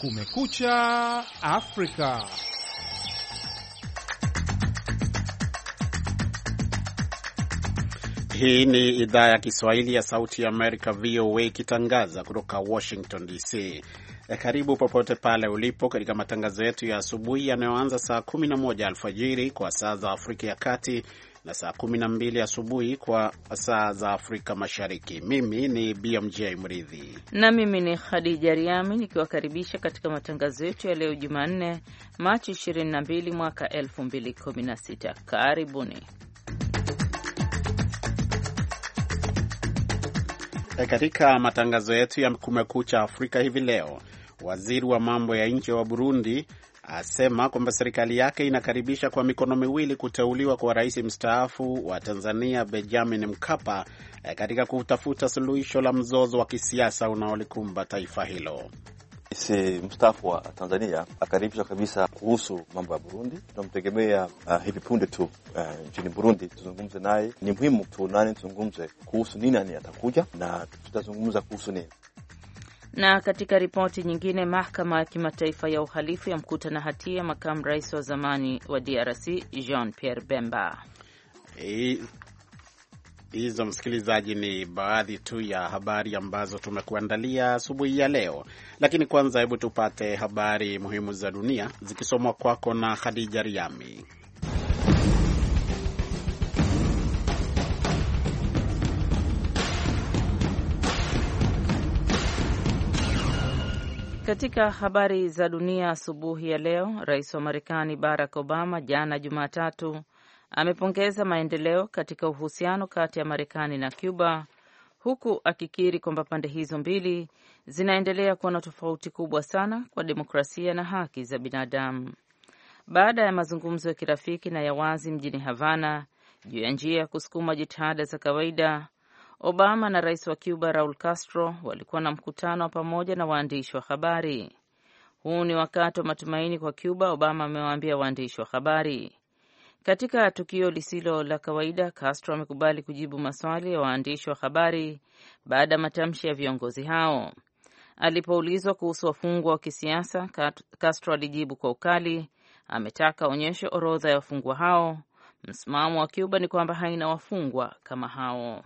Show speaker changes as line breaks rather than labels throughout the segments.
Kumekucha Afrika.
Hii ni idhaa ya Kiswahili ya Sauti ya Amerika, VOA, ikitangaza kutoka Washington DC. Karibu popote pale ulipo katika matangazo yetu ya asubuhi yanayoanza saa 11 alfajiri kwa saa za Afrika ya Kati na saa 12 asubuhi kwa saa za Afrika Mashariki. Mimi ni BMJ Mridhi
na mimi ni Khadija Riami nikiwakaribisha katika matangazo yetu ya leo Jumanne, Machi 22 mwaka 2016. Karibuni.
Katika matangazo yetu ya Kumekucha Afrika hivi leo, waziri wa mambo ya nje wa Burundi asema kwamba serikali yake inakaribisha kwa mikono miwili kuteuliwa kwa rais mstaafu wa Tanzania Benjamin Mkapa katika kutafuta suluhisho la mzozo wa kisiasa unaolikumba taifa hilo.
Mstaafu wa Tanzania akaribisha kabisa kuhusu mambo ya Burundi. Tunamtegemea hivi punde tu nchini Burundi, tuzungumze naye. Ni muhimu tuonane, tuzungumze kuhusu nini atakuja na tutazungumza kuhusu nini.
Na katika ripoti nyingine, mahakama ya kimataifa ya uhalifu yamkuta na hatia makamu rais wa zamani wa DRC Jean Pierre Bemba.
Hizo, msikilizaji, ni baadhi tu ya habari ambazo tumekuandalia asubuhi ya leo, lakini kwanza hebu tupate habari muhimu za dunia zikisomwa kwako na Khadija Riami.
Katika habari za dunia asubuhi ya leo, rais wa Marekani Barack Obama jana Jumatatu amepongeza maendeleo katika uhusiano kati ya Marekani na Cuba, huku akikiri kwamba pande hizo mbili zinaendelea kuwa na tofauti kubwa sana kwa demokrasia na haki za binadamu. Baada ya mazungumzo ya kirafiki na ya wazi mjini Havana juu ya njia ya kusukuma jitihada za kawaida, Obama na rais wa Cuba Raul Castro walikuwa na mkutano wa pamoja na waandishi wa habari. Huu ni wakati wa matumaini kwa Cuba, Obama amewaambia waandishi wa habari. Katika tukio lisilo la kawaida, Castro amekubali kujibu maswali ya waandishi wa habari baada ya matamshi ya viongozi hao. Alipoulizwa kuhusu wafungwa wa kisiasa, Castro alijibu kwa ukali, ametaka onyesho orodha ya wafungwa hao. Msimamo wa Cuba ni kwamba haina wafungwa kama hao.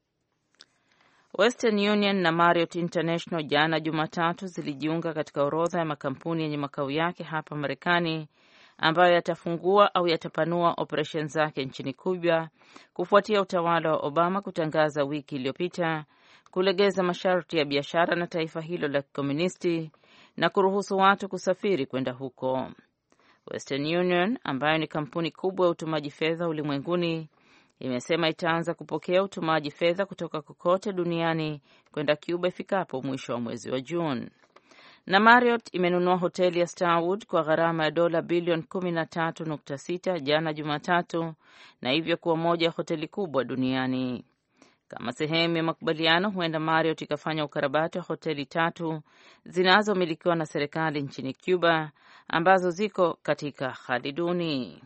Western Union na Marriott International jana Jumatatu zilijiunga katika orodha ya makampuni yenye makao yake hapa Marekani ambayo yatafungua au yatapanua operesheni zake nchini Cuba kufuatia utawala wa Obama kutangaza wiki iliyopita kulegeza masharti ya biashara na taifa hilo la kikomunisti na kuruhusu watu kusafiri kwenda huko. Western Union, ambayo ni kampuni kubwa ya utumaji fedha ulimwenguni, imesema itaanza kupokea utumaji fedha kutoka kokote duniani kwenda Cuba ifikapo mwisho wa mwezi wa Juni. Na Marriott imenunua hoteli ya Starwood kwa gharama ya dola bilioni 13.6 jana Jumatatu, na hivyo kuwa moja ya hoteli kubwa duniani. Kama sehemu ya makubaliano, huenda Marriott ikafanya ukarabati wa hoteli 3 zinazomilikiwa na serikali nchini Cuba ambazo ziko katika hali duni.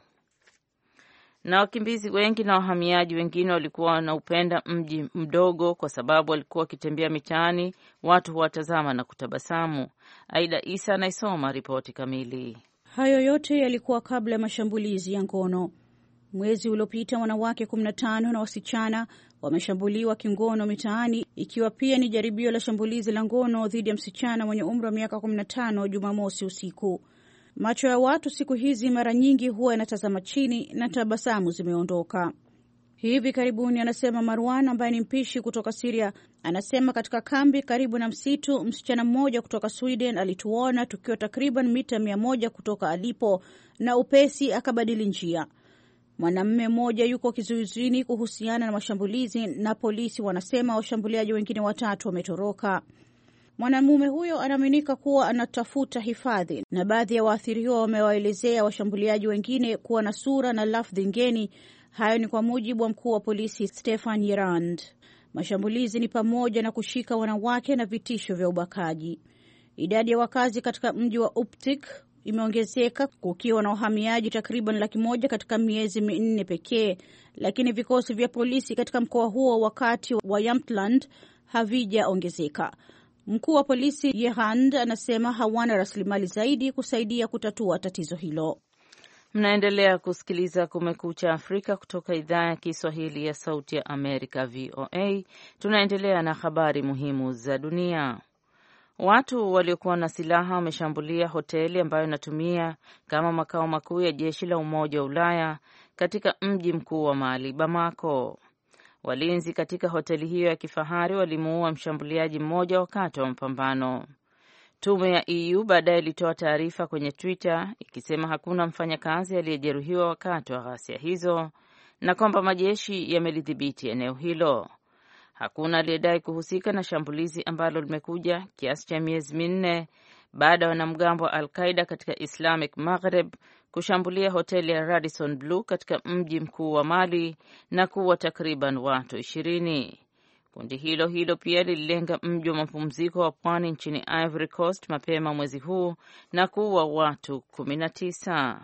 Na wakimbizi wengi na wahamiaji wengine walikuwa wanaupenda mji mdogo kwa sababu walikuwa wakitembea mitaani, watu huwatazama na kutabasamu. Aida Isa anaisoma ripoti kamili.
Hayo yote yalikuwa kabla ya mashambulizi ya ngono. Mwezi uliopita wanawake 15 na wasichana wameshambuliwa kingono mitaani, ikiwa pia ni jaribio la shambulizi la ngono dhidi ya msichana mwenye umri wa miaka 15 Jumamosi usiku. Macho ya watu siku hizi mara nyingi huwa yanatazama chini na tabasamu zimeondoka. Hivi karibuni, anasema Marwan ambaye ni mpishi kutoka Syria, anasema katika kambi karibu na msitu, msichana mmoja kutoka Sweden alituona tukiwa takriban mita 100 kutoka alipo na upesi akabadili njia. Mwanamume mmoja yuko kizuizini kuhusiana na mashambulizi na polisi wanasema washambuliaji wengine 3 wametoroka. Mwanamume huyo anaaminika kuwa anatafuta hifadhi na baadhi ya waathiriwa wamewaelezea washambuliaji wengine kuwa na sura na lafdhi ngeni. Hayo ni kwa mujibu wa mkuu wa polisi Stefan Yerand. Mashambulizi ni pamoja na kushika wanawake na vitisho vya ubakaji. Idadi ya wakazi katika mji wa Uptik imeongezeka kukiwa na wahamiaji takriban 100,000 katika miezi 4 pekee, lakini vikosi vya polisi katika mkoa huo wakati wa Jämtland havijaongezeka. Mkuu wa polisi Yehand anasema hawana rasilimali zaidi kusaidia kutatua tatizo hilo.
Mnaendelea kusikiliza Kumekucha Afrika kutoka idhaa ya Kiswahili ya Sauti ya Amerika, VOA. Tunaendelea na habari muhimu za dunia. Watu waliokuwa na silaha wameshambulia hoteli ambayo inatumia kama makao makuu ya jeshi la Umoja wa Ulaya katika mji mkuu wa Mali, Bamako. Walinzi katika hoteli hiyo ya kifahari walimuua mshambuliaji mmoja wakati wa mapambano. Tume ya EU baadaye ilitoa taarifa kwenye Twitter ikisema hakuna mfanyakazi aliyejeruhiwa wakati wa ghasia hizo na kwamba majeshi yamelidhibiti eneo hilo. Hakuna aliyedai kuhusika na shambulizi ambalo limekuja kiasi cha miezi minne baada ya wanamgambo wa Al-Qaeda katika Islamic Maghreb kushambulia hoteli ya Radisson Blu katika mji mkuu wa Mali na kuua takriban watu 20. Kundi hilo pia lililenga mji wa mapumziko wa pwani nchini Ivory Coast mapema mwezi huu na kuua watu 19.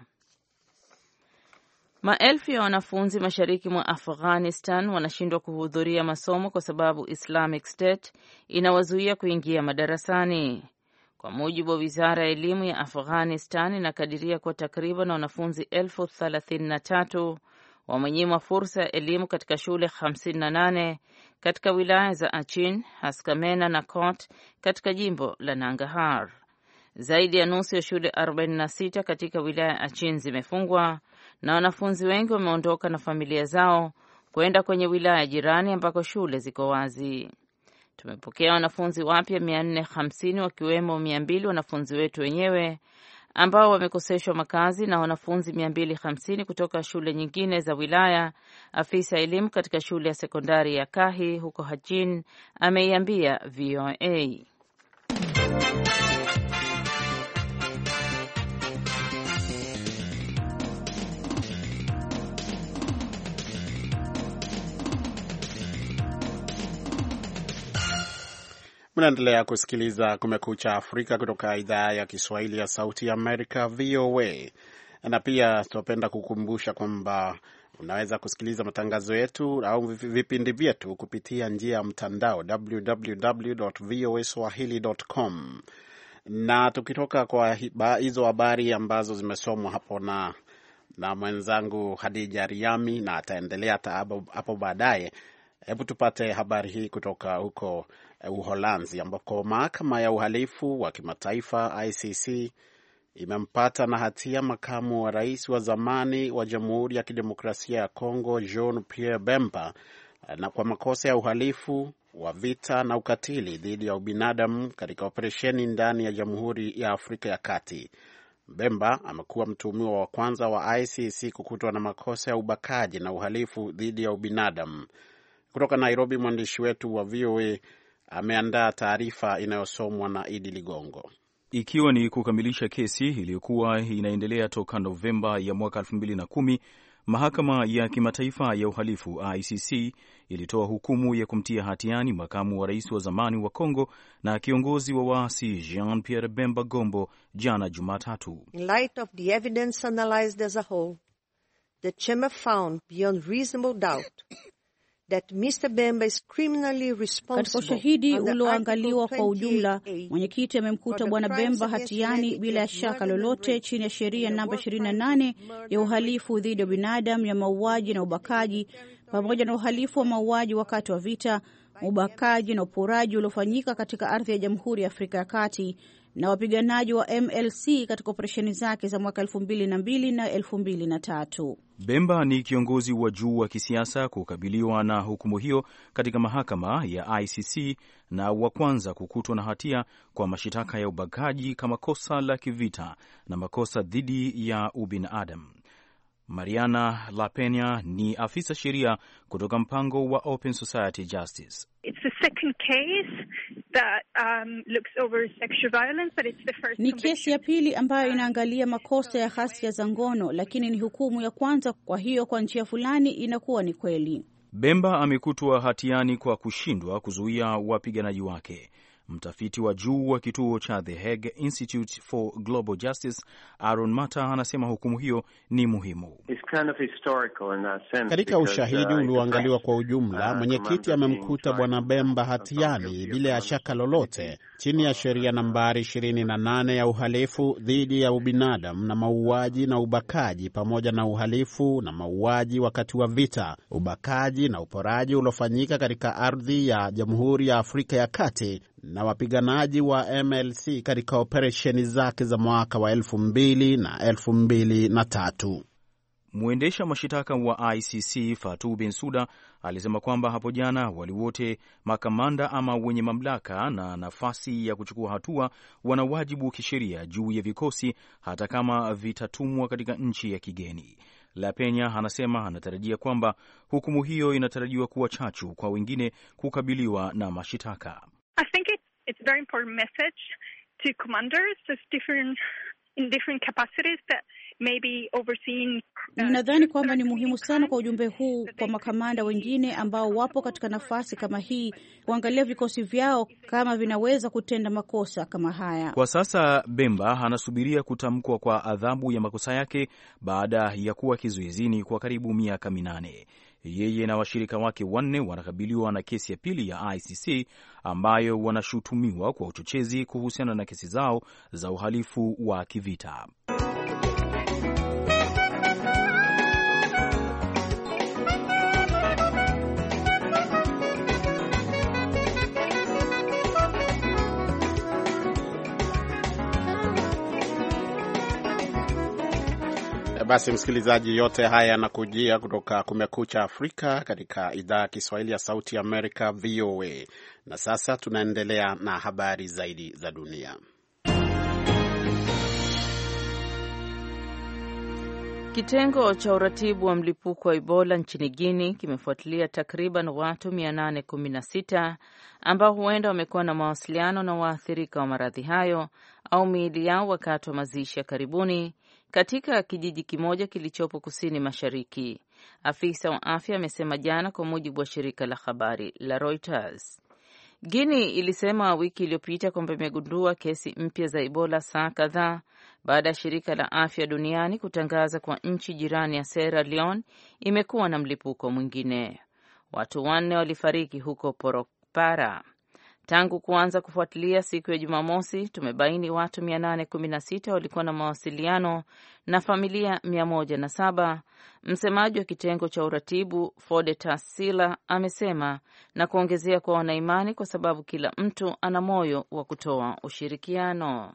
Maelfu ya wanafunzi mashariki mwa Afghanistan wanashindwa kuhudhuria masomo kwa sababu Islamic State inawazuia kuingia madarasani. Kwa mujibu wa Wizara ya Elimu ya Afghanistan, inakadiria kwa takriban wanafunzi 33,000 wamenyimwa fursa ya elimu katika shule 58 katika wilaya za Achin, Haskamena na Kot katika jimbo la Nangarhar. Zaidi ya nusu ya shule 46 katika wilaya ya Achin zimefungwa na wanafunzi wengi wameondoka na familia zao kwenda kwenye wilaya jirani ambako shule ziko wazi. Tumepokea wanafunzi wapya 450 wakiwemo 200 wanafunzi wetu wenyewe ambao wamekoseshwa makazi na wanafunzi 250 kutoka shule nyingine za wilaya. Afisa elimu katika shule ya sekondari ya Kahi huko Hajin ameiambia VOA.
Mnaendelea kusikiliza Kumekucha Afrika kutoka idhaa ya Kiswahili ya Sauti ya Amerika, VOA. Na pia tunapenda kukumbusha kwamba unaweza kusikiliza matangazo yetu au vipindi vyetu kupitia njia ya mtandao www.voaswahili.com. Na tukitoka kwa hizo habari ambazo zimesomwa hapo na mwenzangu Hadija Riami na ataendelea hapo baadaye, hebu tupate habari hii kutoka huko Uholanzi ambako mahakama ya uhalifu wa kimataifa ICC imempata na hatia makamu wa rais wa zamani wa Jamhuri ya Kidemokrasia ya Kongo Jean Pierre Bemba na kwa makosa ya uhalifu wa vita na ukatili dhidi ya ubinadamu katika operesheni ndani ya Jamhuri ya Afrika ya Kati. Bemba amekuwa mtuhumiwa wa kwanza wa ICC kukutwa na makosa ya ubakaji na uhalifu dhidi ya ubinadamu. Kutoka Nairobi, mwandishi wetu wa VOA ameandaa taarifa inayosomwa na Idi Ligongo.
Ikiwa ni kukamilisha kesi iliyokuwa inaendelea toka Novemba ya mwaka 2010, mahakama ya kimataifa ya uhalifu ICC ilitoa hukumu ya kumtia hatiani makamu wa rais wa zamani wa Kongo na kiongozi wa waasi Jean Pierre Bemba Gombo jana Jumatatu.
In light of the evidence analyzed as a whole, the chamber found beyond reasonable doubt that Mr. Bemba is criminally responsible.
Katika ushahidi ulioangaliwa kwa ujumla, mwenyekiti amemkuta bwana Bemba hatiani bila shaka lolote chini ya sheria namba 28 ya uhalifu dhidi ya binadamu ya mauaji na ubakaji, pamoja na uhalifu wa mauaji wakati wa vita, ubakaji na uporaji uliofanyika katika ardhi ya Jamhuri ya Afrika ya Kati na wapiganaji wa MLC katika operesheni zake za mwaka 2002 na 2003.
Bemba ni kiongozi wa juu wa kisiasa kukabiliwa na hukumu hiyo katika mahakama ya ICC na wa kwanza kukutwa na hatia kwa mashitaka ya ubakaji kama kosa la kivita na makosa dhidi ya ubinadamu. Mariana Lapena ni afisa sheria kutoka mpango wa Open Society Justice.
It's the second case that looks over sexual violence, but it's the first.
Ni kesi ya pili ambayo inaangalia makosa ya ghasia za ngono, lakini ni hukumu ya kwanza, kwa hiyo kwa njia fulani inakuwa ni kweli.
Bemba amekutwa hatiani kwa kushindwa kuzuia wapiganaji wake. Mtafiti wa juu wa kituo cha The Hague Institute for Global Justice, Aaron Mata, anasema hukumu hiyo ni muhimu.
Katika ushahidi ulioangaliwa kwa ujumla, mwenyekiti amemkuta Bwana Bemba hatiani bila ya shaka lolote chini ya sheria nambari 28 ya uhalifu dhidi ya ubinadamu na mauaji na ubakaji, pamoja na uhalifu na mauaji wakati wa vita, ubakaji na uporaji uliofanyika katika ardhi ya Jamhuri ya Afrika ya Kati na wapiganaji wa MLC katika operesheni zake za mwaka wa 2000 na 2003.
Mwendesha mashitaka wa ICC Fatou Bensouda alisema kwamba hapo jana wale wote makamanda ama wenye mamlaka na nafasi ya kuchukua hatua wana wajibu wa kisheria juu ya vikosi hata kama vitatumwa katika nchi ya kigeni. La Penya anasema anatarajia kwamba hukumu hiyo inatarajiwa kuwa chachu kwa wengine kukabiliwa na mashitaka.
I think it's a very important message to commanders in different capacities that maybe overseeing.
Ninadhani kwamba ni muhimu sana kwa ujumbe huu kwa makamanda wengine ambao wapo katika nafasi kama hii kuangalia vikosi vyao kama vinaweza kutenda makosa kama haya.
Kwa sasa Bemba anasubiria kutamkwa kwa adhabu ya makosa yake baada ya kuwa kizuizini kwa karibu miaka 8. Yeye na washirika wake 4 wanakabiliwa na kesi ya pili ya ICC ambayo wanashutumiwa kwa uchochezi kuhusiana na kesi zao za uhalifu wa kivita.
Basi msikilizaji, yote haya yanakujia kutoka Kumekucha Afrika katika idhaa ya Kiswahili ya Sauti ya Amerika, VOA. Na sasa tunaendelea na habari zaidi za dunia.
Kitengo cha uratibu wa mlipuko wa Ebola nchini Guinea kimefuatilia takriban watu 816 ambao huenda wamekuwa na mawasiliano na waathirika wa maradhi hayo au miili yao wakati wa mazishi ya karibuni katika kijiji kimoja kilichopo kusini mashariki. Afisa wa afya amesema jana, kwa mujibu wa shirika la habari la Reuters. Guinea ilisema wiki iliyopita kwamba imegundua kesi mpya za Ebola saa kadhaa baada ya shirika la afya duniani kutangaza kwa nchi jirani ya Sierra Leone imekuwa na mlipuko mwingine. Watu 4 walifariki huko Porokpara. Tangu kuanza kufuatilia siku ya Jumamosi, tumebaini watu 816 walikuwa na mawasiliano na familia 107. Msemaji wa kitengo cha uratibu Fodetas Sila amesema, na kuongezea kwa wanaimani kwa sababu kila mtu ana moyo wa kutoa ushirikiano.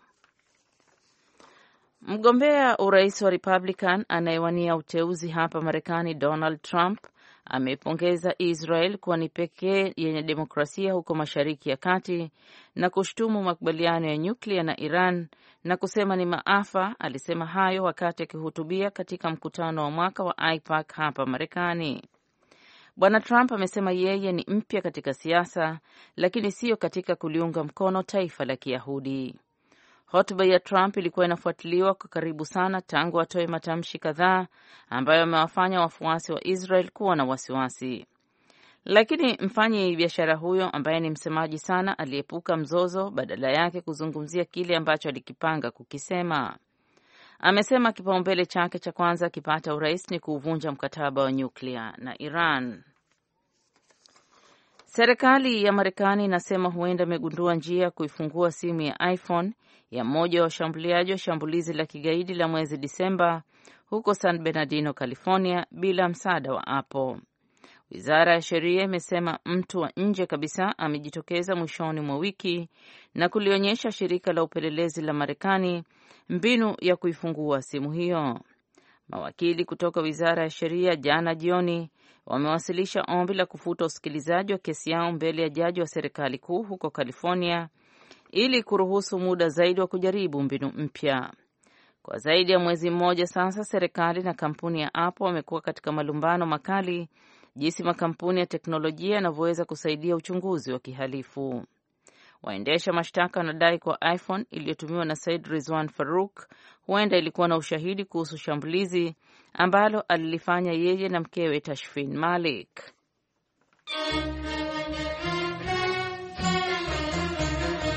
Mgombea urais wa Republican anayewania uteuzi hapa Marekani, Donald Trump, ameipongeza Israel kuwa ni pekee yenye demokrasia huko Mashariki ya Kati na kushtumu makubaliano ya nyuklia na Iran na kusema ni maafa. Alisema hayo wakati akihutubia katika mkutano wa mwaka wa AIPAC hapa Marekani. Bwana Trump amesema yeye ni mpya katika siasa, lakini sio katika kuliunga mkono taifa la Kiyahudi. Hotuba ya Trump ilikuwa inafuatiliwa kwa karibu sana tangu atoe matamshi kadhaa ambayo amewafanya wafuasi wa Israel kuwa na wasiwasi. Lakini mfanyi biashara huyo ambaye ni msemaji sana aliepuka mzozo, badala yake kuzungumzia kile ambacho alikipanga kukisema. Amesema kipaumbele chake cha kwanza kipata urais ni kuvunja mkataba wa nyuklia na Iran. Serikali ya Marekani inasema huenda imegundua njia ya kuifungua simu ya iPhone ya mmoja wa washambuliaji wa shambulizi la kigaidi la mwezi Disemba huko San Bernardino, California, bila msaada wa Apple. Wizara ya Sheria imesema mtu wa nje kabisa amejitokeza mwishoni mwa wiki na kulionyesha shirika la upelelezi la Marekani mbinu ya kuifungua simu hiyo. Mawakili kutoka Wizara ya Sheria jana jioni wamewasilisha ombi la kufuta usikilizaji wa kesi yao mbele ya jaji wa serikali kuu huko California ili kuruhusu muda zaidi wa kujaribu mbinu mpya. Kwa zaidi ya mwezi mmoja sasa, serikali na kampuni ya Apple wamekuwa katika malumbano makali jinsi makampuni ya teknolojia yanavyoweza kusaidia uchunguzi wa kihalifu. Waendesha mashtaka wanadai kwa iPhone iliyotumiwa na Said Rizwan Farouk huenda ilikuwa na ushahidi kuhusu shambulizi ambalo alilifanya yeye na mkewe Tashfin Malik.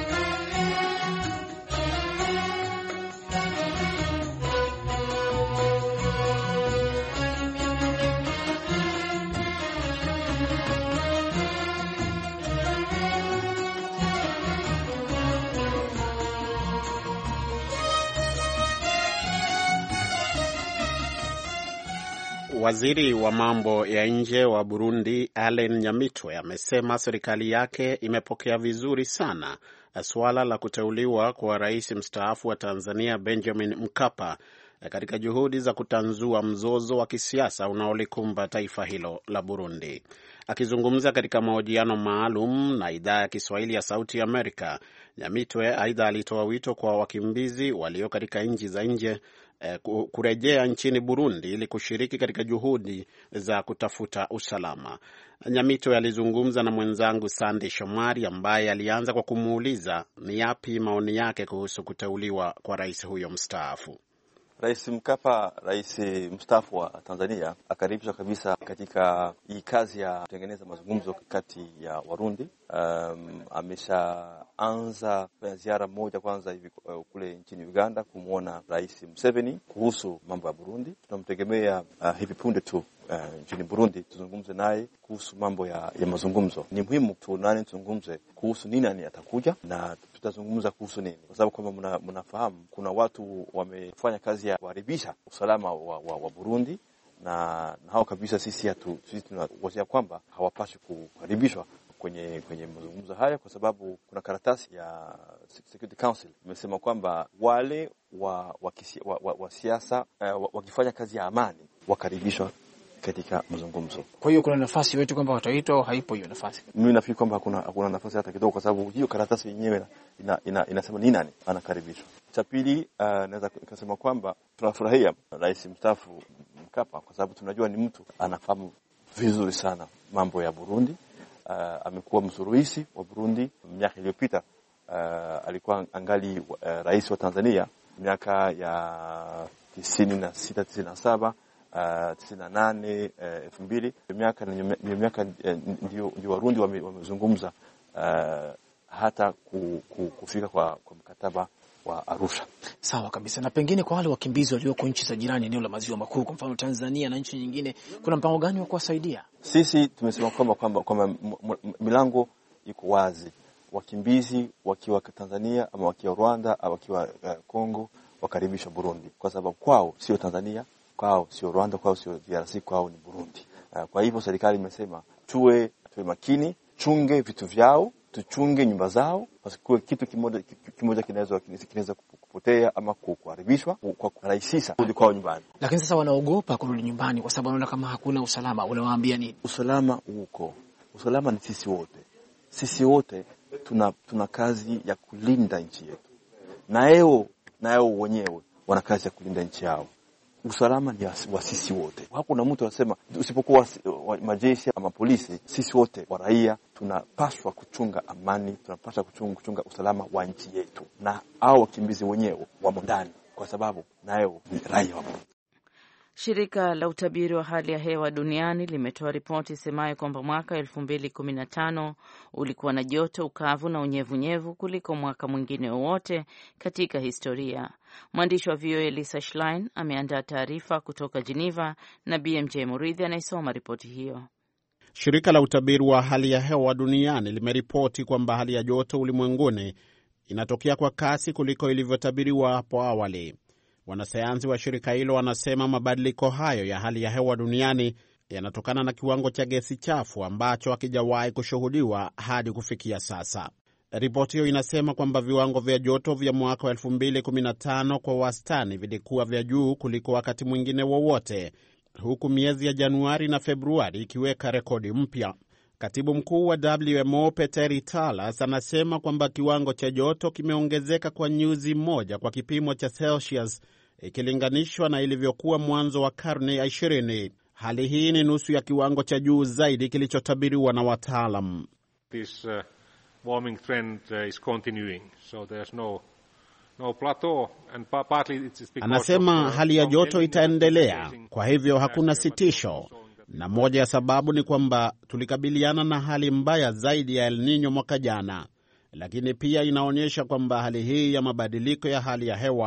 Waziri wa mambo ya nje wa Burundi Alain Nyamitwe amesema serikali yake imepokea vizuri sana suala la kuteuliwa kwa rais mstaafu wa Tanzania Benjamin Mkapa katika juhudi za kutanzua mzozo wa kisiasa unaolikumba taifa hilo la Burundi. Akizungumza katika mahojiano maalum na idhaa ya Kiswahili ya Sauti ya Amerika, Nyamitwe aidha alitoa wito kwa wakimbizi walio katika nchi za nje kurejea nchini Burundi ili kushiriki katika juhudi za kutafuta usalama. Nyamitwe alizungumza na mwenzangu Sandy Shomari ambaye alianza kwa kumuuliza ni yapi maoni yake kuhusu kuteuliwa kwa rais huyo mstaafu.
Rais Mkapa, rais mstaafu wa Tanzania, akaribishwa kabisa katika hii kazi ya kutengeneza mazungumzo kati ya Warundi. Ameshaanza kufanya ziara moja kwanza hivi kule nchini Uganda kumuona Rais Museveni kuhusu mambo ya Burundi. Tunamtegemea hivi punde tu nchini Burundi tuzungumze naye kuhusu mambo ya mazungumzo. Ni muhimu tuzungumze kuhusu nini atakuja na tutazungumza kuhusu nini, kwa sababu kama mnafahamu kuna watu wamefanya kazi ya kuharibisha usalama wa Burundi na hao kabisa sisi tunawazia kwamba hawapaswi kuharibishwa kwenye mazungumzo haya, kwa sababu kuna karatasi ya Security Council imesema kwamba wale wa siasa wakifanya kazi ya amani wakaribishwa katika mazungumzo.
Kwa hiyo kuna nafasi yote kwamba wataitwa au haipo hiyo nafasi?
Mimi nafikiri kwamba hakuna nafasi hata kidogo, kwa sababu hiyo karatasi yenyewe inasema ni nani anakaribishwa. Cha pili, naweza kusema kwamba tunafurahia rais mstaafu Mkapa kwa sababu tunajua ni mtu anafahamu vizuri sana mambo ya Burundi. Amekuwa msuluhishi wa Burundi miaka iliyopita. Alikuwa angali rais wa Tanzania miaka ya 96, 97, 98, 2000. Miaka ndio Warundi wamezungumza hata kufika kwa mkataba wa Arusha.
Sawa kabisa. Na pengine kwa wale wakimbizi walioko nchi za jirani eneo la maziwa makuu, kwa mfano Tanzania na nchi nyingine, kuna mpango gani wa kuwasaidia?
Sisi tumesema kwamba milango iko wazi. Wakimbizi wakiwa Tanzania ama wakiwa Rwanda au wakiwa Kongo wakaribishwa Burundi, kwa sababu kwao sio Tanzania, kwao sio Rwanda, kwao sio DRC, kwao ni Burundi. Kwa hivyo serikali imesema tuwe makini, chunge vitu vyao, tuchunge nyumba zao, kwa kitu kimoja kinaweza kupotea ama kuharibishwa kwa kurahisisha kurudi kwao nyumbani.
Lakini sasa wanaogopa kurudi nyumbani kwa sababu wanaona kama hakuna usalama. Unawaambia nini?
Usalama uko. Usalama ni sisi wote. Sisi wote tuna kazi ya kulinda nchi yetu. Na yao wenyewe wana kazi ya kulinda nchi yao. Usalama ni wa sisi wote. Hakuna mtu anasema usipokuwa majeshi ama polisi, sisi wote wa raia tunapaswa kuchunga amani, tunapaswa kuchunga usalama wa nchi yetu. Na hao wakimbizi wenyewe wamo ndani kwa sababu nayo ni raia wa Burundi.
Shirika la utabiri wa hali ya hewa duniani limetoa ripoti isemayo kwamba mwaka 2015 ulikuwa na joto, ukavu na unyevunyevu kuliko mwaka mwingine wowote katika historia. Mwandishi wa VOA Lisa Schlein ameandaa taarifa kutoka Geneva na BMJ Muridhi anaisoma ripoti hiyo.
Shirika la utabiri wa hali ya hewa duniani limeripoti kwamba hali ya joto ulimwenguni inatokea kwa kasi kuliko ilivyotabiriwa hapo awali. Wanasayansi wa shirika hilo wanasema mabadiliko hayo ya hali ya hewa duniani yanatokana na kiwango cha gesi chafu ambacho hakijawahi kushuhudiwa hadi kufikia sasa. Ripoti hiyo inasema kwamba viwango vya joto vya mwaka wa 2015 kwa wastani vilikuwa vya juu kuliko wakati mwingine wowote, huku miezi ya Januari na Februari ikiweka rekodi mpya. Katibu mkuu wa WMO Petteri Talas anasema kwamba kiwango cha joto kimeongezeka kwa nyuzi 1 kwa kipimo cha Celsius ikilinganishwa na ilivyokuwa mwanzo wa karne ya 20. Hali hii ni nusu ya kiwango cha juu zaidi kilichotabiriwa na wataalam.
This warming trend is continuing, so there's no plateau and partly it's because
anasema hali ya joto itaendelea, kwa hivyo hakuna sitisho. Na moja ya sababu ni kwamba tulikabiliana na hali mbaya zaidi ya El Nino mwaka jana, lakini pia inaonyesha kwamba hali hii ya mabadiliko ya hali ya hewa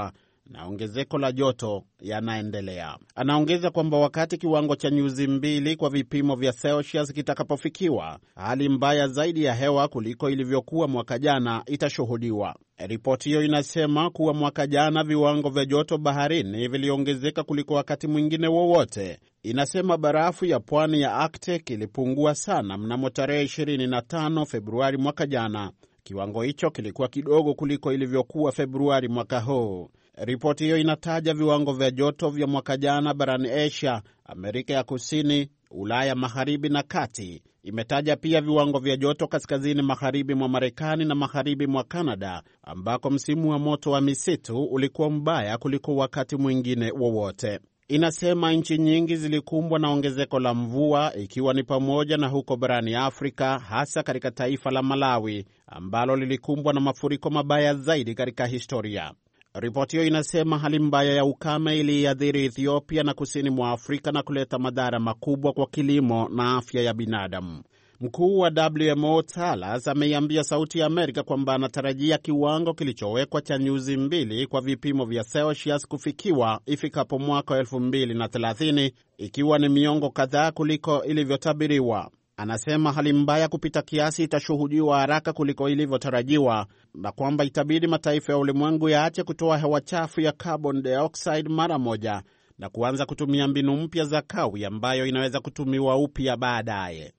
na ongezeko la joto yanaendelea. Anaongeza kwamba wakati kiwango cha nyuzi 2 kwa vipimo vya Celsius kitakapofikiwa, hali mbaya zaidi ya hewa kuliko ilivyokuwa mwaka jana itashuhudiwa. Ripoti hiyo inasema kuwa mwaka jana viwango vya joto baharini viliongezeka kuliko wakati mwingine wowote. Inasema barafu ya pwani ya Arctic ilipungua sana mnamo tarehe 25 Februari mwaka jana. Kiwango hicho kilikuwa kidogo kuliko ilivyokuwa Februari mwaka huu. Ripoti hiyo inataja viwango vya joto vya mwaka jana barani Asia, Amerika ya Kusini, Ulaya Magharibi na Kati. Imetaja pia viwango vya joto kaskazini magharibi mwa Marekani na magharibi mwa Kanada, ambako msimu wa moto wa misitu ulikuwa mbaya kuliko wakati mwingine wowote. Inasema nchi nyingi zilikumbwa na ongezeko la mvua, ikiwa ni pamoja na huko barani Afrika, hasa katika taifa la Malawi ambalo lilikumbwa na mafuriko mabaya zaidi katika historia. Ripoti hiyo inasema hali mbaya ya ukame iliathiri Ethiopia na kusini mwa Afrika na kuleta madhara makubwa kwa kilimo na afya ya binadamu. Mkuu wa WMO Tedros ameiambia Sauti ya Amerika kwamba anatarajia kiwango kilichowekwa cha nyuzi 2 kwa vipimo vya Celsius kufikiwa ifikapo mwaka 2030, ikiwa ni miongo kadhaa kuliko ilivyotabiriwa. Anasema hali mbaya kupita kiasi itashuhudiwa haraka kuliko ilivyotarajiwa na kwamba itabidi mataifa ya ulimwengu yaache kutoa hewa chafu ya carbon dioxide mara moja na kuanza kutumia mbinu mpya za kawi ambayo inaweza kutumiwa upya baadaye.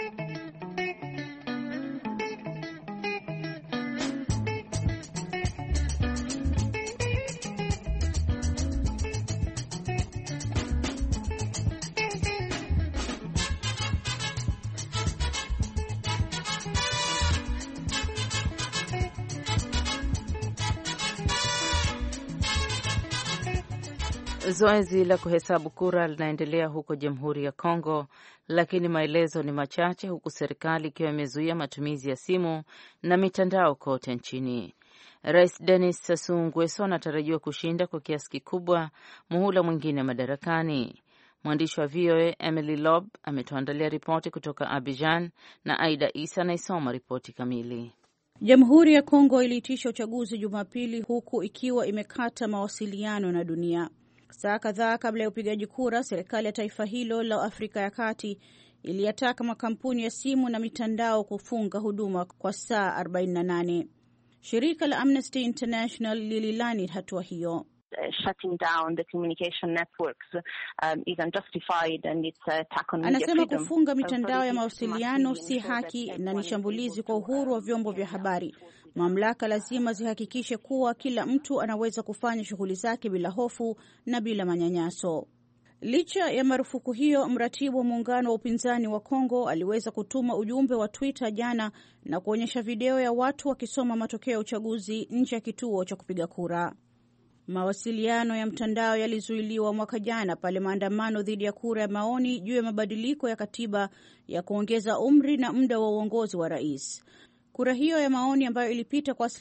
Zoezi la kuhesabu kura linaendelea huko Jamhuri ya Kongo, lakini maelezo ni machache, huku serikali ikiwa imezuia matumizi ya simu na mitandao kote nchini. Rais Denis Sassou Nguesso anatarajiwa kushinda kwa kiasi kikubwa muhula mwingine madarakani. Mwandishi wa VOA Emily Lob ametuandalia ripoti kutoka Abidjan na Aida Isa anaisoma ripoti kamili.
Jamhuri ya Kongo iliitisha uchaguzi Jumapili huku ikiwa imekata mawasiliano na dunia. Saa kadhaa kabla ya upigaji kura, serikali ya taifa hilo la Afrika ya Kati iliyataka makampuni ya simu na mitandao kufunga huduma kwa saa 48. Shirika la Amnesty International lililani hatua hiyo.
Shutting down the communication networks is unjustified and it's attack on media freedom.
Anasema kufunga mitandao ya mawasiliano si haki na ni shambulizi kwa uhuru wa vyombo vya habari. Mamlaka lazima zihakikishe kuwa kila mtu anaweza kufanya shughuli zake bila hofu na bila manyanyaso. Licha ya marufuku hiyo, mratibu wa muungano wa upinzani wa Kongo aliweza kutuma ujumbe wa Twitter jana na kuonyesha video ya watu wakisoma matokeo ya uchaguzi nje ya kituo cha kupiga kura. Mawasiliano ya mtandao yalizuiliwa mwaka jana pale maandamano dhidi ya kura ya maoni juu ya mabadiliko ya katiba ya kuongeza umri na muda wa uongozi wa rais. Kura hiyo ya maoni ambayo ilipita kwa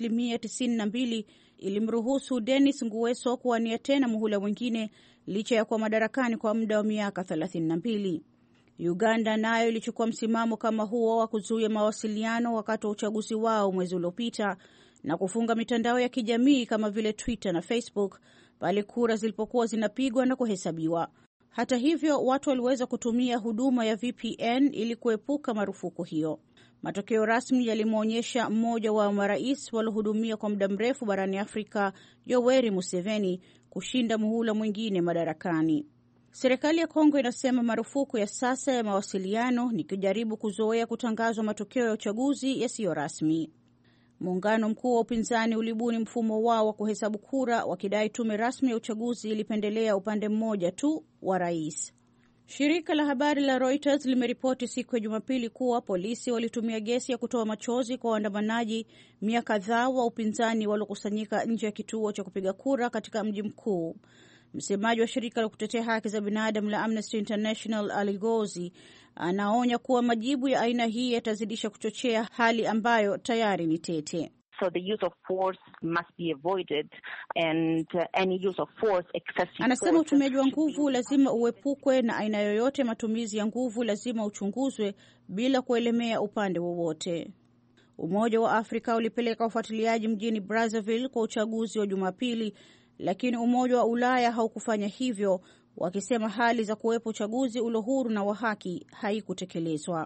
92% ilimruhusu Denis Nguesso kuwania tena muhula mwingine licha ya kuwa madarakani kwa muda wa miaka 32. Uganda nayo ilichukua msimamo kama huo wa kuzuia mawasiliano wakati wa uchaguzi wao mwezi uliopita na kufunga mitandao ya kijamii kama vile Twitter na Facebook pale kura zilipokuwa zinapigwa na kuhesabiwa. Hata hivyo, watu waliweza kutumia huduma ya VPN ili kuepuka marufuku hiyo. Matokeo rasmi yalimwonyesha mmoja wa marais waliohudumia kwa muda mrefu barani Afrika, Yoweri Museveni, kushinda muhula mwingine madarakani. Serikali ya Kongo inasema marufuku ya sasa ya mawasiliano ni kujaribu kuzoea kutangazwa matokeo ya uchaguzi yasiyo rasmi. Muungano mkuu wa upinzani ulibuni mfumo wao wa kuhesabu kura wakidai tume rasmi ya uchaguzi ilipendelea upande mmoja tu wa rais. Shirika la habari la Reuters limeripoti siku ya Jumapili kuwa polisi walitumia gesi ya kutoa machozi kwa waandamanaji 100 kadhaa wa upinzani waliokusanyika nje ya kituo cha kupiga kura katika mji mkuu. Msemaji wa shirika la kutetea haki za binadamu la Amnesty International, Ali Gozi, anaonya kuwa majibu ya aina hii yatazidisha kuchochea hali ambayo tayari ni tete.
So the use of force must be avoided and any use of force, excessive.
Anasema utumiaji wa nguvu lazima uepukwe na aina yoyote matumizi ya nguvu lazima uchunguzwe bila kuelemea upande wowote. Umoja wa Afrika ulipeleka wafuatiliaji mjini Brazzaville kwa uchaguzi wa Jumapili lakini Umoja wa Ulaya haukufanya hivyo, wakisema hali za kuwepo uchaguzi ulio huru na wa haki haikutekelezwa.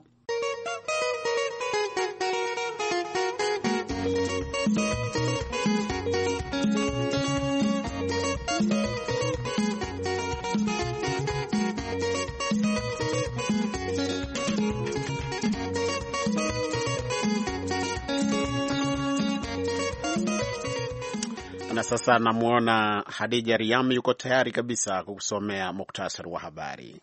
Na sasa namuona Hadija Riami yuko tayari kabisa kukusomea muktasari wa habari.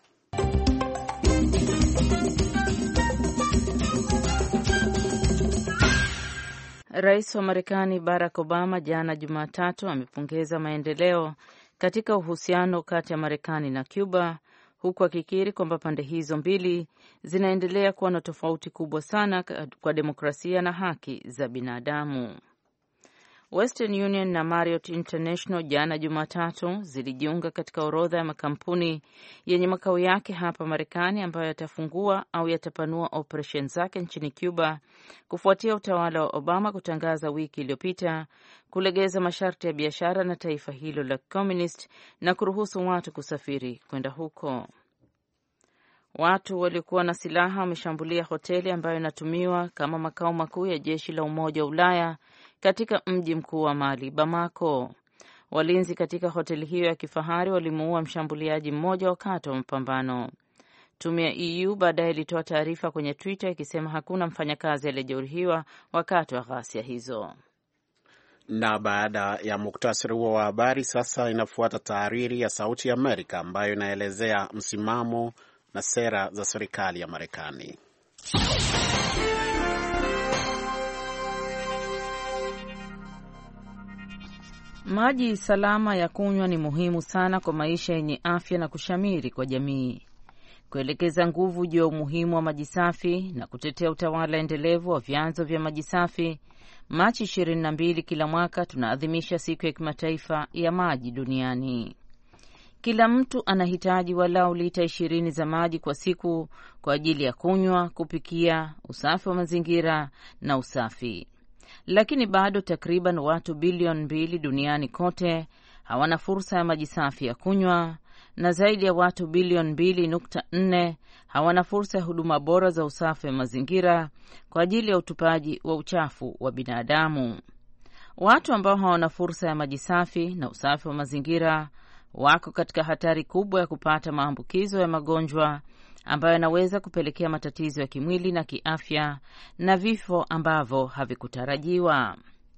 Rais wa Marekani Barack Obama jana Jumatatu amepongeza maendeleo katika uhusiano kati ya Marekani na Cuba, huku akikiri kwamba pande hizo mbili zinaendelea kuwa na tofauti kubwa sana kwa demokrasia na haki za binadamu. Western Union na Marriott International jana Jumatatu zilijiunga katika orodha ya makampuni yenye makao yake hapa Marekani ambayo yatafungua au yatapanua operation zake nchini Cuba kufuatia utawala wa Obama kutangaza wiki iliyopita kulegeza masharti ya biashara na taifa hilo la communist na kuruhusu watu kusafiri kwenda huko. Watu waliokuwa na silaha wameshambulia hoteli ambayo inatumiwa kama makao makuu ya jeshi la Umoja wa Ulaya katika mji mkuu wa Mali, Bamako. Walinzi katika hoteli hiyo ya kifahari walimuua mshambuliaji mmoja wakati wa mapambano. Tume ya EU baadaye ilitoa taarifa kwenye Twitter ikisema hakuna mfanyakazi aliyejeruhiwa wakati wa ghasia hizo.
Na baada ya muktasari huo wa habari, sasa inafuata tahariri ya Sauti ya Amerika ambayo inaelezea msimamo na sera za serikali ya Marekani.
Maji salama ya kunywa ni muhimu sana kwa maisha yenye afya na kushamiri kwa jamii. Kuelekeza nguvu juu ya umuhimu wa maji safi na kutetea utawala endelevu wa vyanzo vya maji safi, Machi 22 kila mwaka tunaadhimisha siku ya kimataifa ya maji duniani. Kila mtu anahitaji walau lita 20 za maji kwa siku kwa ajili ya kunywa, kupikia, usafi wa mazingira na usafi. Lakini bado takriban watu bilioni 2 duniani kote hawana fursa ya maji safi ya kunywa, na zaidi ya watu bilioni 2.4 hawana fursa ya huduma bora za usafi wa mazingira kwa ajili ya utupaji wa uchafu wa binadamu. Watu ambao hawana fursa ya maji safi na usafi wa mazingira wako katika hatari kubwa ya kupata maambukizo ya magonjwa ambayo yanaweza kupelekea matatizo ya kimwili na kiafya na vifo ambavyo havikutarajiwa.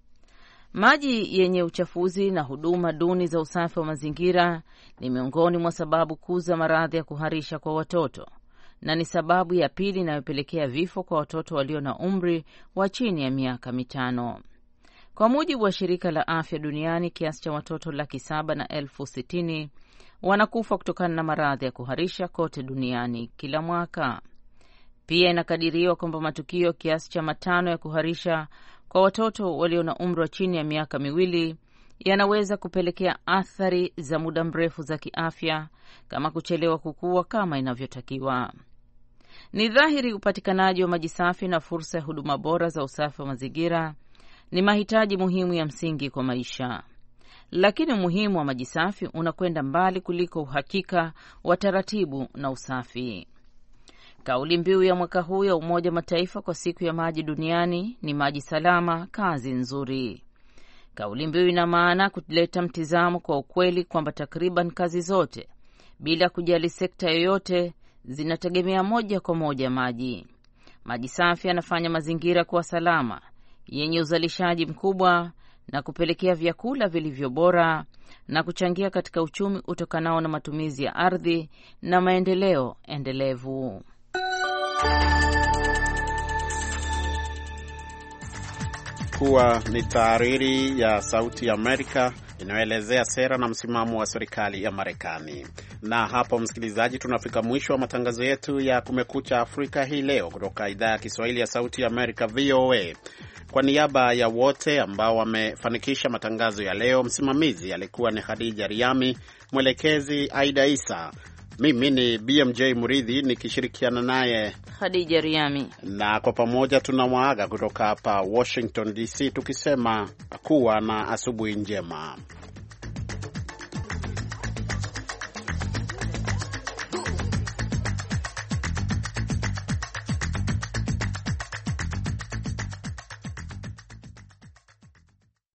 Maji yenye uchafuzi na huduma duni za usafi wa mazingira ni miongoni mwa sababu kuu za maradhi ya kuharisha kwa watoto na ni sababu ya pili inayopelekea vifo kwa watoto walio na umri wa chini ya miaka 5. Kwa mujibu wa Shirika la Afya Duniani, kiasi cha watoto 760,000 wanakufa kutokana na maradhi ya kuharisha kote duniani kila mwaka. Pia inakadiriwa kwamba matukio kiasi cha 5 ya kuharisha kwa watoto walio na umri wa chini ya miaka 2 yanaweza kupelekea athari za muda mrefu za kiafya kama kuchelewa kukua kama inavyotakiwa. Ni dhahiri upatikanaji wa maji safi na fursa ya huduma bora za usafi wa mazingira ni mahitaji muhimu ya msingi kwa maisha. Lakini umuhimu wa maji safi unakwenda mbali kuliko uhakika wa taratibu na usafi. Kauli mbiu ya mwaka huu ya Umoja wa Mataifa kwa siku ya maji duniani ni maji salama, kazi nzuri. Kauli mbiu ina maana kuleta mtizamo kwa ukweli kwamba takriban kazi zote, bila kujali sekta yoyote, zinategemea moja kwa moja maji. Maji safi yanafanya mazingira kuwa salama, yenye uzalishaji mkubwa na kupelekea vyakula vilivyo bora na kuchangia katika uchumi utokanao na matumizi ya ardhi na maendeleo endelevu.
Kuwa ni tahariri ya Sauti ya Amerika inayoelezea sera na msimamo wa serikali ya Marekani. Na hapo, msikilizaji, tunafika mwisho wa matangazo yetu ya Kumekucha Afrika hii leo kutoka idhaa ya Kiswahili ya Sauti ya Amerika, VOA. Kwa niaba ya wote ambao wamefanikisha matangazo ya leo, msimamizi alikuwa ni Hadija Riami, mwelekezi Aida Isa. Mimi ni BMJ Muridhi nikishirikiana naye
Hadija Riami.
Na kwa pamoja tunawaaga kutoka hapa Washington DC tukisema kuwa na asubuhi njema.